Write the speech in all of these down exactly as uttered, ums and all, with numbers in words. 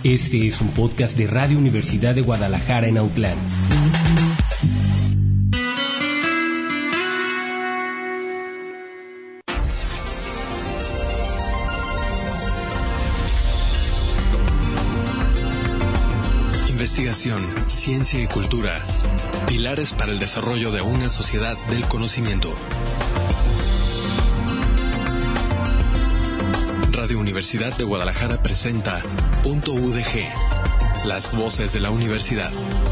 Este es un podcast de Radio Universidad de Guadalajara en Autlán. Investigación, ciencia y cultura. Pilares para el desarrollo de una sociedad del conocimiento. Radio Universidad de Guadalajara presenta Punto U D G, las voces de la universidad.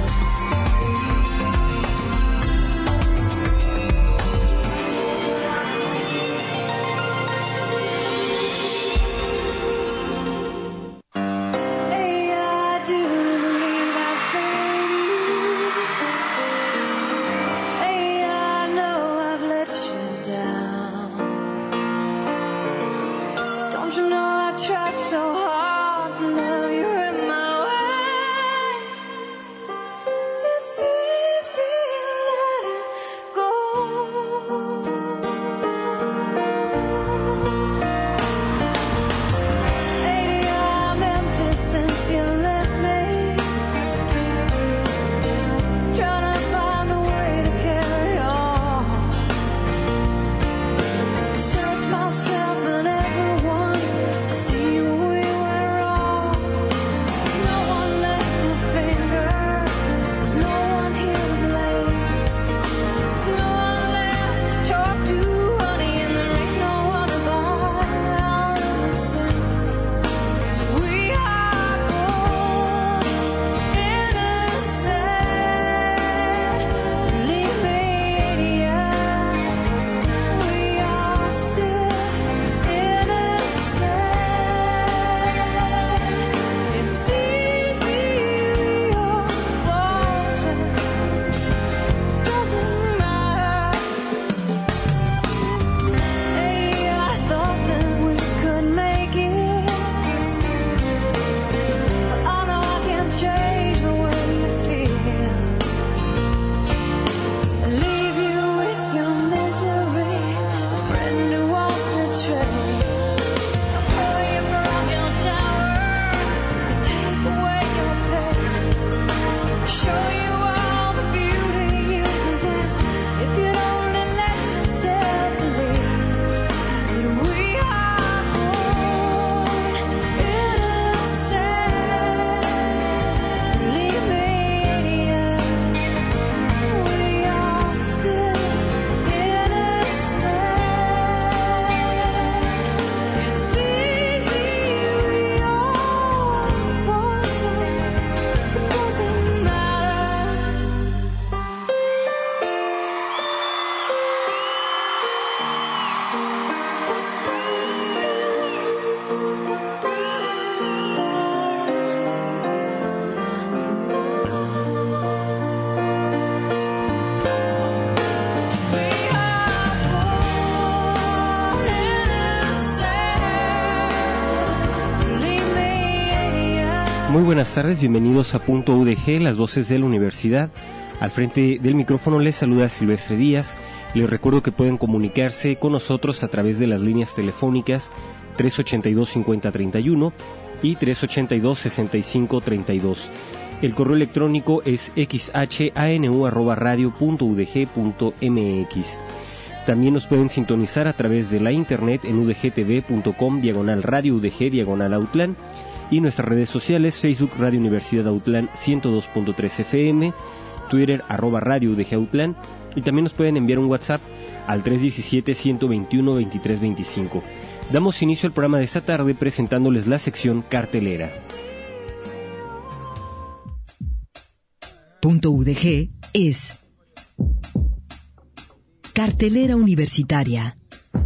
Muy buenas tardes, bienvenidos a Punto U D G, las voces de la universidad. Al frente del micrófono les saluda Silvestre Díaz. Les recuerdo que pueden comunicarse con nosotros a través de las líneas telefónicas tres ochenta y dos, cincuenta, treinta y uno y tres ochenta y dos, sesenta y cinco, treinta y dos. El correo electrónico es xhanu arroba radio punto u d g punto m x. También nos pueden sintonizar a través de la internet en udgtv.com diagonal radio udg diagonal Autlán. Y nuestras redes sociales, Facebook Radio Universidad Autlán ciento dos punto tres F M, Twitter arroba Radio U D G Autlán, y también nos pueden enviar un WhatsApp al tres uno siete, uno dos uno, dos tres dos cinco. Damos inicio al programa de esta tarde presentándoles la sección cartelera. Punto U D G es cartelera universitaria.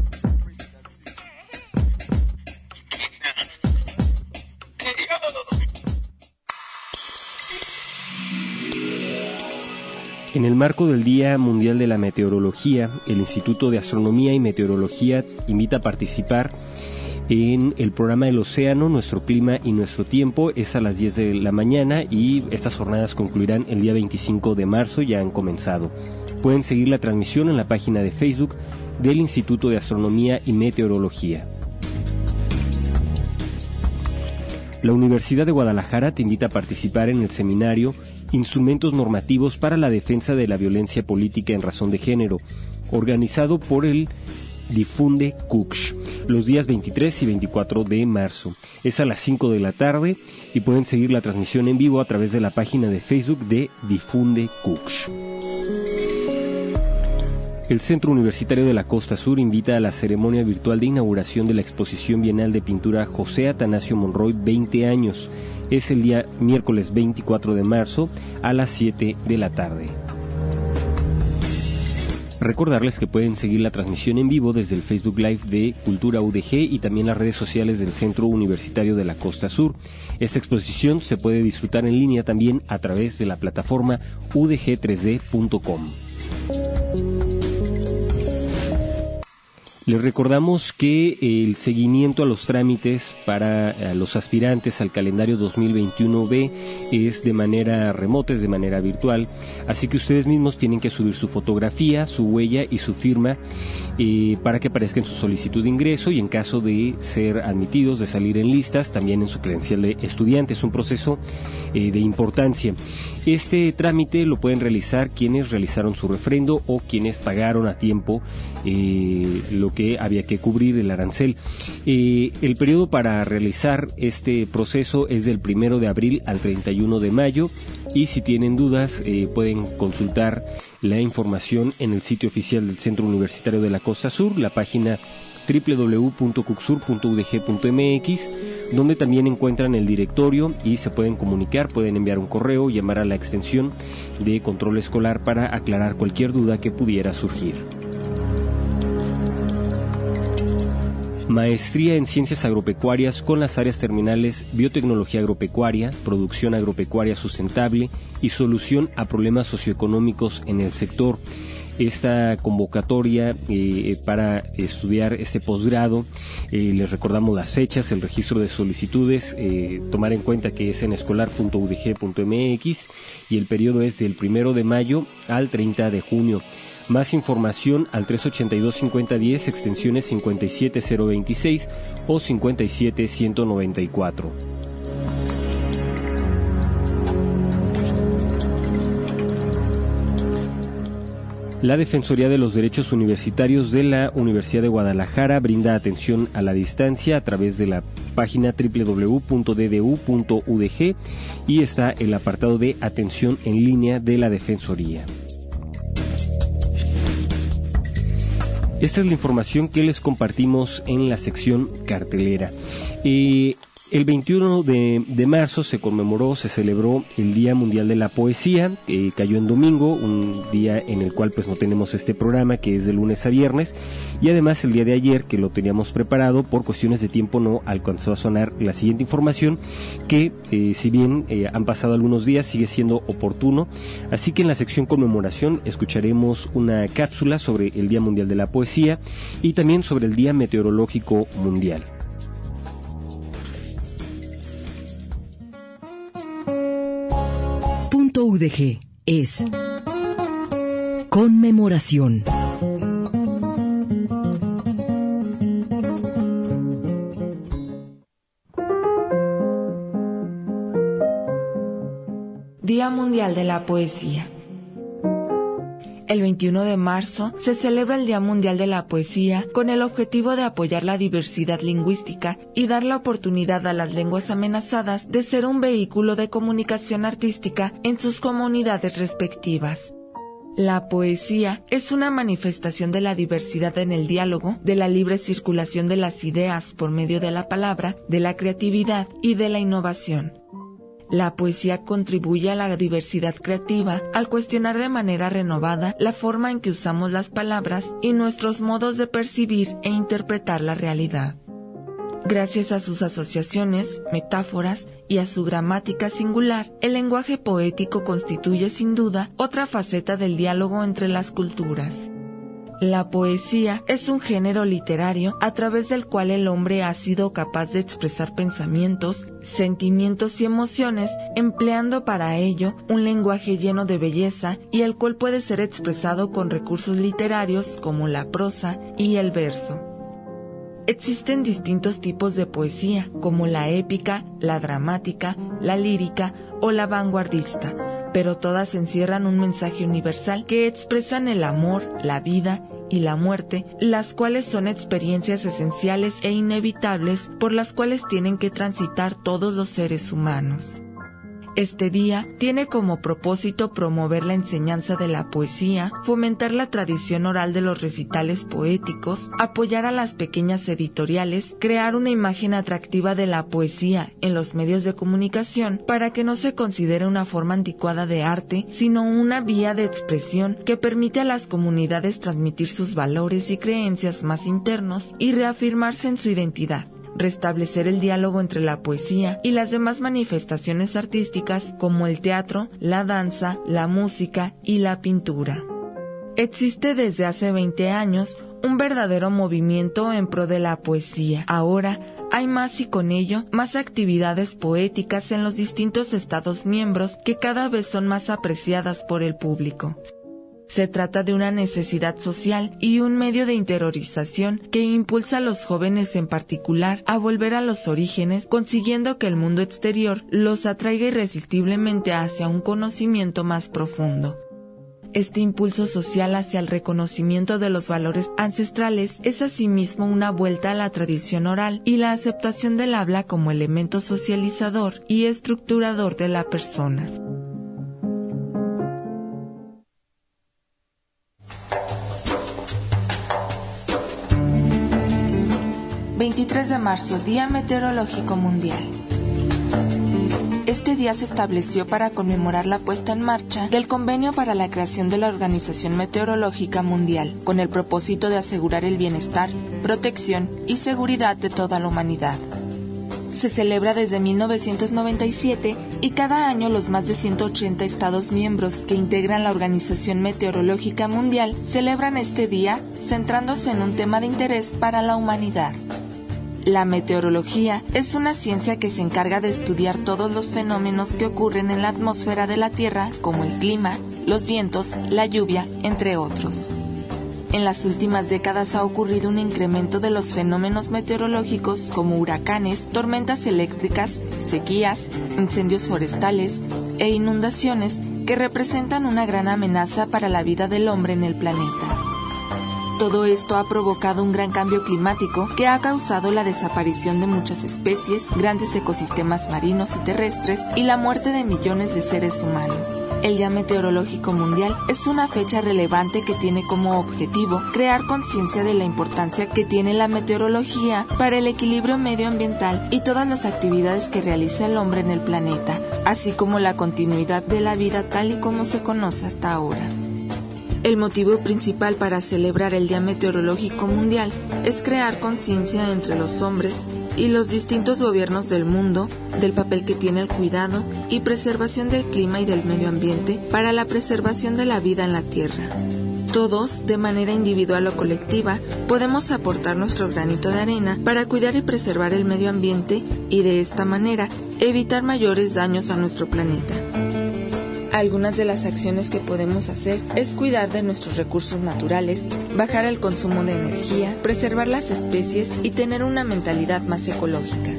En el marco del Día Mundial de la Meteorología, el Instituto de Astronomía y Meteorología invita a participar en el programa del océano, Nuestro Clima y Nuestro Tiempo. Es a las diez de la mañana y estas jornadas concluirán el día veinticinco de marzo, ya han comenzado. Pueden seguir la transmisión en la página de Facebook del Instituto de Astronomía y Meteorología. La Universidad de Guadalajara te invita a participar en el seminario Instrumentos normativos para la defensa de la violencia política en razón de género, organizado por el Difunde C U C S H, los días veintitrés y veinticuatro de marzo. Es a las cinco de la tarde y pueden seguir la transmisión en vivo a través de la página de Facebook de Difunde C U C S H. El Centro Universitario de la Costa Sur invita a la ceremonia virtual de inauguración de la exposición bienal de pintura José Atanasio Monroy veinte años. Es el día miércoles veinticuatro de marzo a las siete de la tarde. Recordarles que pueden seguir la transmisión en vivo desde el Facebook Live de Cultura U D G y también las redes sociales del Centro Universitario de la Costa Sur. Esta exposición se puede disfrutar en línea también a través de la plataforma u d g tres d punto com. Les recordamos que el seguimiento a los trámites para los aspirantes al calendario dos mil veintiuno B es de manera remota, es de manera virtual, así que ustedes mismos tienen que subir su fotografía, su huella y su firma eh, para que aparezca en su solicitud de ingreso y en caso de ser admitidos, de salir en listas, también en su credencial de estudiante. Es un proceso eh, de importancia. Este trámite lo pueden realizar quienes realizaron su refrendo o quienes pagaron a tiempo eh, lo que había que cubrir el arancel. Eh, el periodo para realizar este proceso es del primero de abril al treinta y uno de mayo y si tienen dudas eh, pueden consultar la información en el sitio oficial del Centro Universitario de la Costa Sur, la página doble u doble u doble u punto cucsur punto u d g punto m x, donde también encuentran el directorio y se pueden comunicar, pueden enviar un correo, llamar a la extensión de control escolar para aclarar cualquier duda que pudiera surgir. Maestría en Ciencias Agropecuarias con las áreas terminales Biotecnología Agropecuaria, Producción Agropecuaria Sustentable y Solución a Problemas Socioeconómicos en el sector. Esta convocatoria eh, para estudiar este posgrado, eh, les recordamos las fechas, el registro de solicitudes, eh, tomar en cuenta que es en escolar punto u d g punto m x y el periodo es del primero de mayo al treinta de junio. Más información al tres ochenta y dos cincuenta diez, extensiones cincuenta y siete cero veintiséis o cincuenta y siete ciento noventa y cuatro. La Defensoría de los Derechos Universitarios de la Universidad de Guadalajara brinda atención a la distancia a través de la página doble u doble u doble u punto d d u punto u d g y está el apartado de atención en línea de la Defensoría. Esta es la información que les compartimos en la sección cartelera. Eh, El veintiuno de, de marzo se conmemoró, se celebró el Día Mundial de la Poesía, eh, cayó en domingo, un día en el cual pues no tenemos este programa que es de lunes a viernes, y además el día de ayer que lo teníamos preparado, por cuestiones de tiempo no alcanzó a sonar la siguiente información, que eh, si bien eh, han pasado algunos días sigue siendo oportuno, así que en la sección conmemoración escucharemos una cápsula sobre el Día Mundial de la Poesía y también sobre el Día Meteorológico Mundial. U D G es conmemoración. Día Mundial de la Poesía. El veintiuno de marzo se celebra el Día Mundial de la Poesía con el objetivo de apoyar la diversidad lingüística y dar la oportunidad a las lenguas amenazadas de ser un vehículo de comunicación artística en sus comunidades respectivas. La poesía es una manifestación de la diversidad en el diálogo, de la libre circulación de las ideas por medio de la palabra, de la creatividad y de la innovación. La poesía contribuye a la diversidad creativa al cuestionar de manera renovada la forma en que usamos las palabras y nuestros modos de percibir e interpretar la realidad. Gracias a sus asociaciones, metáforas y a su gramática singular, el lenguaje poético constituye sin duda otra faceta del diálogo entre las culturas. La poesía es un género literario a través del cual el hombre ha sido capaz de expresar pensamientos, sentimientos y emociones, empleando para ello un lenguaje lleno de belleza y el cual puede ser expresado con recursos literarios como la prosa y el verso. Existen distintos tipos de poesía, como la épica, la dramática, la lírica o la vanguardista, pero todas encierran un mensaje universal que expresan el amor, la vida y la muerte, las cuales son experiencias esenciales e inevitables por las cuales tienen que transitar todos los seres humanos. Este día tiene como propósito promover la enseñanza de la poesía, fomentar la tradición oral de los recitales poéticos, apoyar a las pequeñas editoriales, crear una imagen atractiva de la poesía en los medios de comunicación para que no se considere una forma anticuada de arte, sino una vía de expresión que permite a las comunidades transmitir sus valores y creencias más internos y reafirmarse en su identidad. Restablecer el diálogo entre la poesía y las demás manifestaciones artísticas como el teatro, la danza, la música y la pintura. Existe desde hace veinte años un verdadero movimiento en pro de la poesía. Ahora hay más y con ello más actividades poéticas en los distintos estados miembros que cada vez son más apreciadas por el público. Se trata de una necesidad social y un medio de interiorización que impulsa a los jóvenes en particular a volver a los orígenes, consiguiendo que el mundo exterior los atraiga irresistiblemente hacia un conocimiento más profundo. Este impulso social hacia el reconocimiento de los valores ancestrales es asimismo una vuelta a la tradición oral y la aceptación del habla como elemento socializador y estructurador de la persona. veintitrés de marzo, Día Meteorológico Mundial. Este día se estableció para conmemorar la puesta en marcha del convenio para la creación de la Organización Meteorológica Mundial, con el propósito de asegurar el bienestar, protección y seguridad de toda la humanidad. Se celebra desde mil novecientos noventa y siete y cada año los más de ciento ochenta Estados miembros que integran la Organización Meteorológica Mundial celebran este día centrándose en un tema de interés para la humanidad. La meteorología es una ciencia que se encarga de estudiar todos los fenómenos que ocurren en la atmósfera de la Tierra, como el clima, los vientos, la lluvia, entre otros. En las últimas décadas ha ocurrido un incremento de los fenómenos meteorológicos como huracanes, tormentas eléctricas, sequías, incendios forestales e inundaciones que representan una gran amenaza para la vida del hombre en el planeta. Todo esto ha provocado un gran cambio climático que ha causado la desaparición de muchas especies, grandes ecosistemas marinos y terrestres y la muerte de millones de seres humanos. El Día Meteorológico Mundial es una fecha relevante que tiene como objetivo crear conciencia de la importancia que tiene la meteorología para el equilibrio medioambiental y todas las actividades que realiza el hombre en el planeta, así como la continuidad de la vida tal y como se conoce hasta ahora. El motivo principal para celebrar el Día Meteorológico Mundial es crear conciencia entre los hombres y los distintos gobiernos del mundo del papel que tiene el cuidado y preservación del clima y del medio ambiente para la preservación de la vida en la Tierra. Todos, de manera individual o colectiva, podemos aportar nuestro granito de arena para cuidar y preservar el medio ambiente y de esta manera evitar mayores daños a nuestro planeta. Algunas de las acciones que podemos hacer es cuidar de nuestros recursos naturales, bajar el consumo de energía, preservar las especies y tener una mentalidad más ecológica.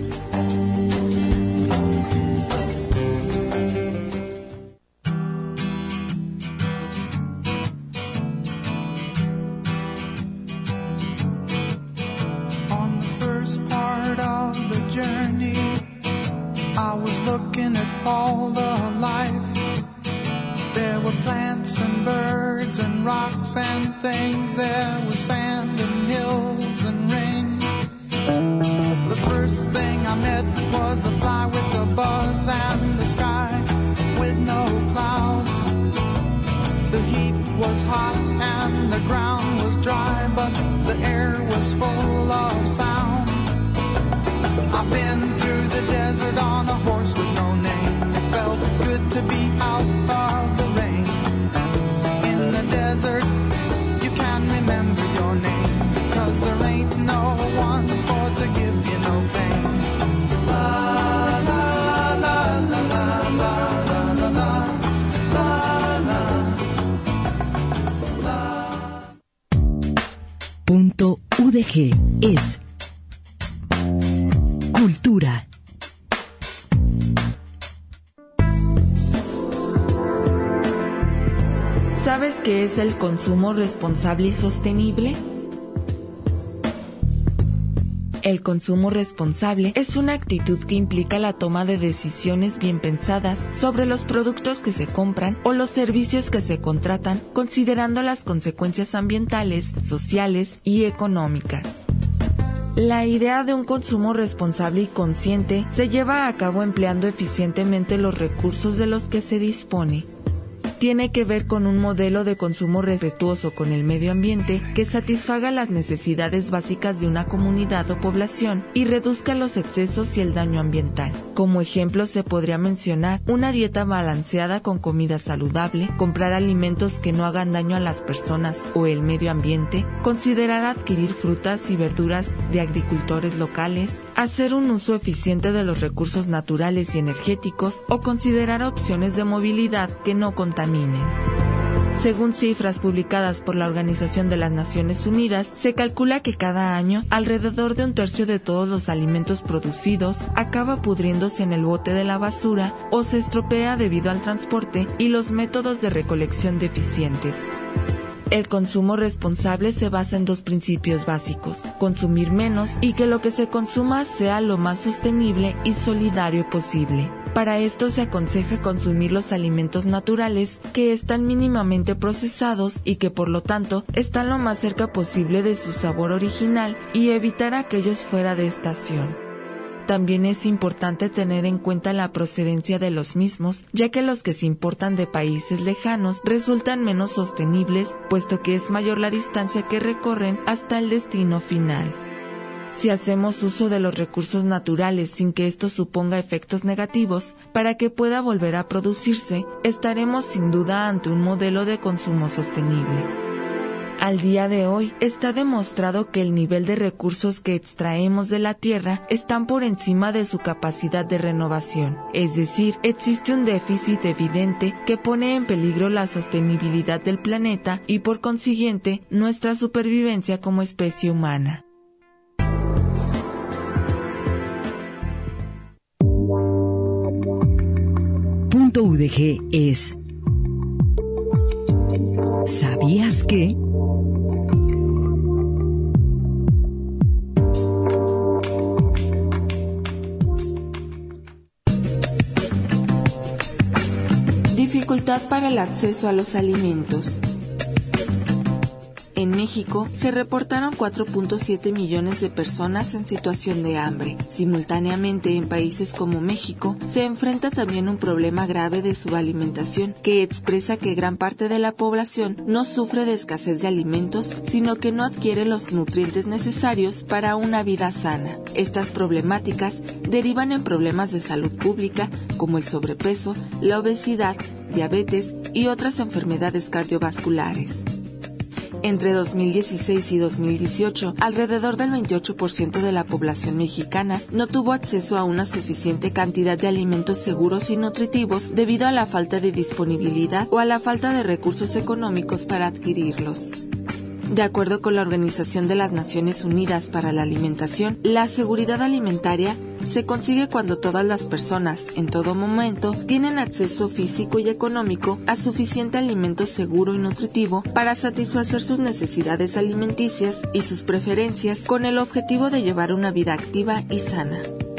On the first part of the journey, I was looking at all the life. There were plants and birds and rocks and things. There was sand and hills and rain. The first thing I met was a fly with a buzz and the sky with no clouds. The heat was hot and the ground was dry, but the air was full of sound. I've been through the desert on a horse with no name. It felt good to be out of the rain. In the desert, you can remember your name, because there ain't no one for to give you no pain. La la la la la la la la la. Punto U D G es ¿Sabes qué es el consumo responsable y sostenible? El consumo responsable es una actitud que implica la toma de decisiones bien pensadas sobre los productos que se compran o los servicios que se contratan, considerando las consecuencias ambientales, sociales y económicas. La idea de un consumo responsable y consciente se lleva a cabo empleando eficientemente los recursos de los que se dispone. Tiene que ver con un modelo de consumo respetuoso con el medio ambiente que satisfaga las necesidades básicas de una comunidad o población y reduzca los excesos y el daño ambiental. Como ejemplo se podría mencionar una dieta balanceada con comida saludable, comprar alimentos que no hagan daño a las personas o el medio ambiente, considerar adquirir frutas y verduras de agricultores locales, hacer un uso eficiente de los recursos naturales y energéticos o considerar opciones de movilidad que no contaminen. Según cifras publicadas por la Organización de las Naciones Unidas, se calcula que cada año alrededor de un tercio de todos los alimentos producidos acaba pudriéndose en el bote de la basura o se estropea debido al transporte y los métodos de recolección deficientes. El consumo responsable se basa en dos principios básicos: consumir menos y que lo que se consuma sea lo más sostenible y solidario posible. Para esto se aconseja consumir los alimentos naturales que están mínimamente procesados y que por lo tanto están lo más cerca posible de su sabor original y evitar aquellos fuera de estación. También es importante tener en cuenta la procedencia de los mismos, ya que los que se importan de países lejanos resultan menos sostenibles, puesto que es mayor la distancia que recorren hasta el destino final. Si hacemos uso de los recursos naturales sin que esto suponga efectos negativos, para que pueda volver a producirse, estaremos sin duda ante un modelo de consumo sostenible. Al día de hoy, está demostrado que el nivel de recursos que extraemos de la Tierra están por encima de su capacidad de renovación. Es decir, existe un déficit evidente que pone en peligro la sostenibilidad del planeta y, por consiguiente, nuestra supervivencia como especie humana. Punto U D G es ¿sabías qué? Dificultad para el acceso a los alimentos. En México se reportaron cuatro punto siete millones de personas en situación de hambre. Simultáneamente, en países como México, se enfrenta también un problema grave de subalimentación, que expresa que gran parte de la población no sufre de escasez de alimentos, sino que no adquiere los nutrientes necesarios para una vida sana. Estas problemáticas derivan en problemas de salud pública, como el sobrepeso, la obesidad, diabetes y otras enfermedades cardiovasculares. Entre dos mil dieciséis y dos mil dieciocho, alrededor del veintiocho por ciento de la población mexicana no tuvo acceso a una suficiente cantidad de alimentos seguros y nutritivos debido a la falta de disponibilidad o a la falta de recursos económicos para adquirirlos. De acuerdo con la Organización de las Naciones Unidas para la Alimentación, la seguridad alimentaria se consigue cuando todas las personas, en todo momento, tienen acceso físico y económico a suficiente alimento seguro y nutritivo para satisfacer sus necesidades alimenticias y sus preferencias con el objetivo de llevar una vida activa y sana.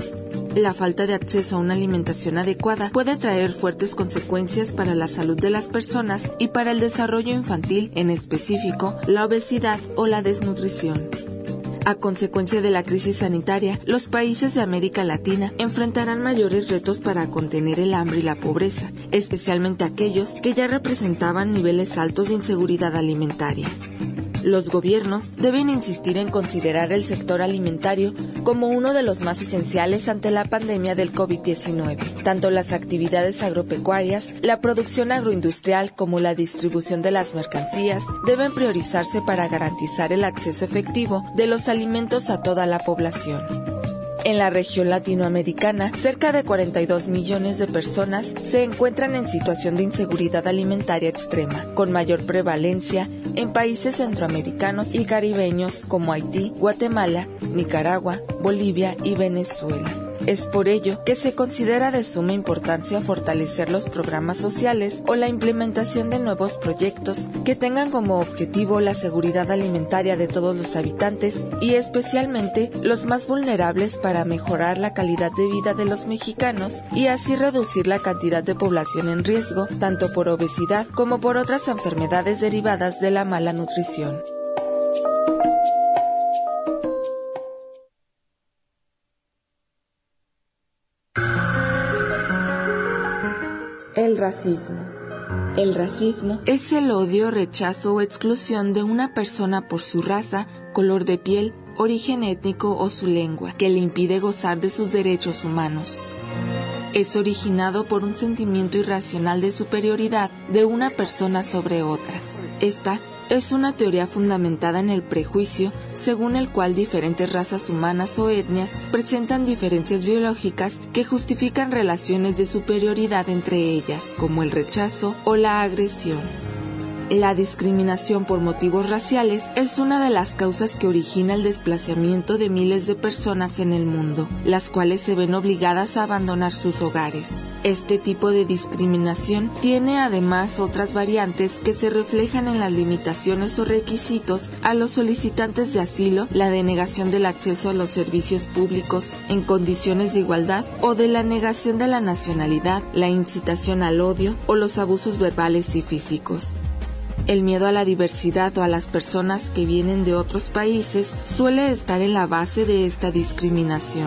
La falta de acceso a una alimentación adecuada puede traer fuertes consecuencias para la salud de las personas y para el desarrollo infantil, en específico, la obesidad o la desnutrición. A consecuencia de la crisis sanitaria, los países de América Latina enfrentarán mayores retos para contener el hambre y la pobreza, especialmente aquellos que ya representaban niveles altos de inseguridad alimentaria. Los gobiernos deben insistir en considerar el sector alimentario como uno de los más esenciales ante la pandemia del COVID diecinueve. Tanto las actividades agropecuarias, la producción agroindustrial como la distribución de las mercancías deben priorizarse para garantizar el acceso efectivo de los alimentos a toda la población. En la región latinoamericana, cerca de cuarenta y dos millones de personas se encuentran en situación de inseguridad alimentaria extrema, con mayor prevalencia en países centroamericanos y caribeños como Haití, Guatemala, Nicaragua, Bolivia y Venezuela. Es por ello que se considera de suma importancia fortalecer los programas sociales o la implementación de nuevos proyectos que tengan como objetivo la seguridad alimentaria de todos los habitantes y especialmente los más vulnerables para mejorar la calidad de vida de los mexicanos y así reducir la cantidad de población en riesgo tanto por obesidad como por otras enfermedades derivadas de la mala nutrición. El racismo. El racismo es el odio, rechazo o exclusión de una persona por su raza, color de piel, origen étnico o su lengua, que le impide gozar de sus derechos humanos. Es originado por un sentimiento irracional de superioridad de una persona sobre otra. Esta es una teoría fundamentada en el prejuicio, según el cual diferentes razas humanas o etnias presentan diferencias biológicas que justifican relaciones de superioridad entre ellas, como el rechazo o la agresión. La discriminación por motivos raciales es una de las causas que origina el desplazamiento de miles de personas en el mundo, las cuales se ven obligadas a abandonar sus hogares. Este tipo de discriminación tiene además otras variantes que se reflejan en las limitaciones o requisitos a los solicitantes de asilo, la denegación del acceso a los servicios públicos en condiciones de igualdad o de la negación de la nacionalidad, la incitación al odio o los abusos verbales y físicos. El miedo a la diversidad o a las personas que vienen de otros países suele estar en la base de esta discriminación.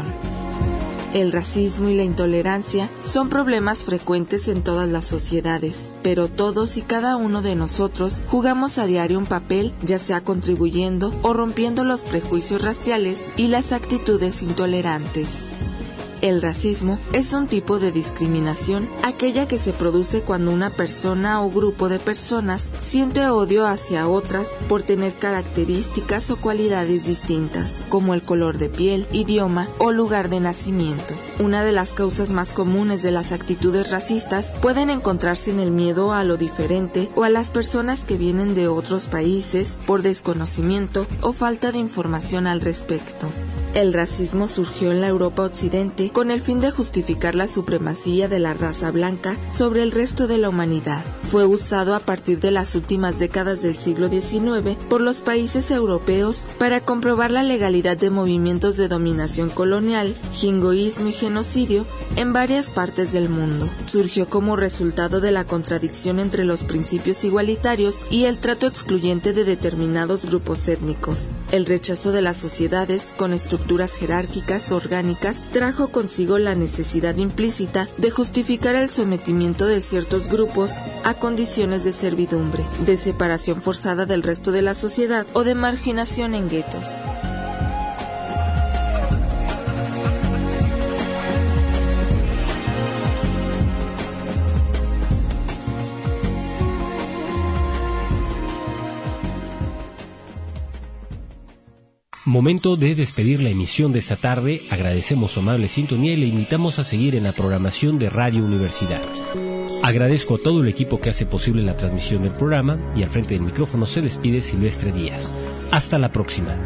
El racismo y la intolerancia son problemas frecuentes en todas las sociedades, pero todos y cada uno de nosotros jugamos a diario un papel, ya sea contribuyendo o rompiendo los prejuicios raciales y las actitudes intolerantes. El racismo es un tipo de discriminación, aquella que se produce cuando una persona o grupo de personas siente odio hacia otras por tener características o cualidades distintas, como el color de piel, idioma o lugar de nacimiento. Una de las causas más comunes de las actitudes racistas pueden encontrarse en el miedo a lo diferente o a las personas que vienen de otros países por desconocimiento o falta de información al respecto. El racismo surgió en la Europa Occidente con el fin de justificar la supremacía de la raza blanca sobre el resto de la humanidad. Fue usado a partir de las últimas décadas del siglo diecinueve por los países europeos para comprobar la legalidad de movimientos de dominación colonial, jingoísmo y genocidio en varias partes del mundo. Surgió como resultado de la contradicción entre los principios igualitarios y el trato excluyente de determinados grupos étnicos. El rechazo de las sociedades con estructuras jerárquicas orgánicas trajo consigo la necesidad implícita de justificar el sometimiento de ciertos grupos a condiciones de servidumbre, de separación forzada del resto de la sociedad o de marginación en guetos. Momento de despedir la emisión de esta tarde. Agradecemos su amable sintonía y le invitamos a seguir en la programación de Radio Universidad. Agradezco a todo el equipo que hace posible la transmisión del programa y al frente del micrófono se despide Silvestre Díaz. Hasta la próxima.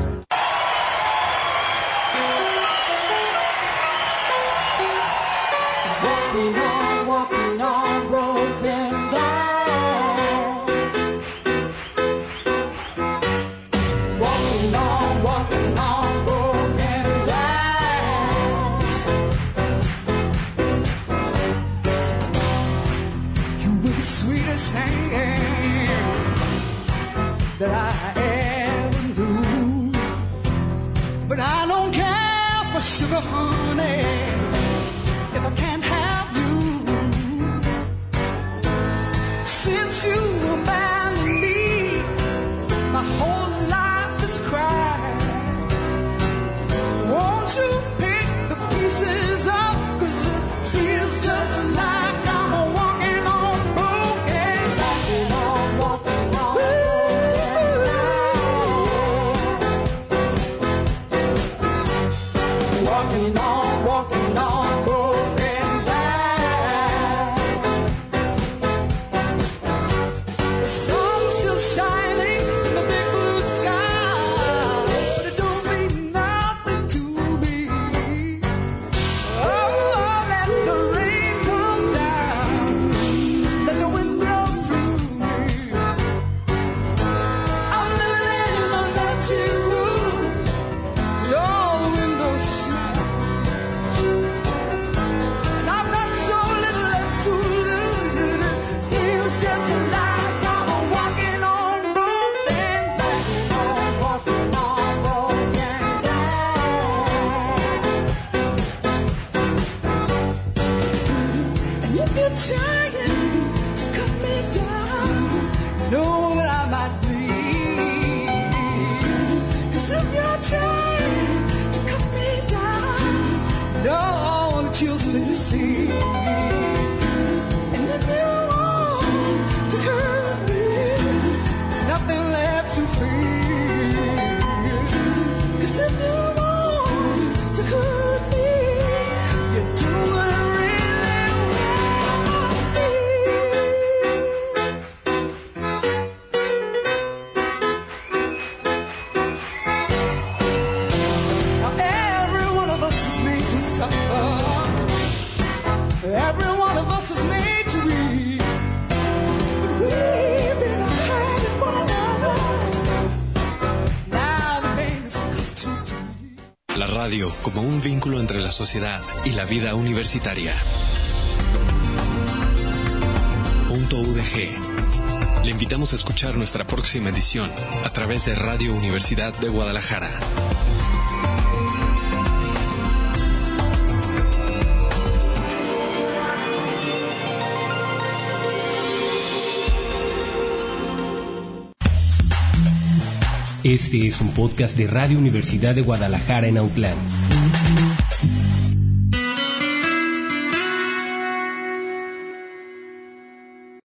That I ever knew, but I don't care for sugar, honey, if I can't have you. Since you abandoned me, my whole life is crying. Won't you pick the pieces up, 'cause it feels just like I'm walking on broken, walking on, walking on. Walking on, walking La radio como un vínculo entre la sociedad y la vida universitaria. Punto U D G. Le invitamos a escuchar nuestra próxima edición a través de Radio Universidad de Guadalajara. Este es un podcast de Radio Universidad de Guadalajara en Autlán.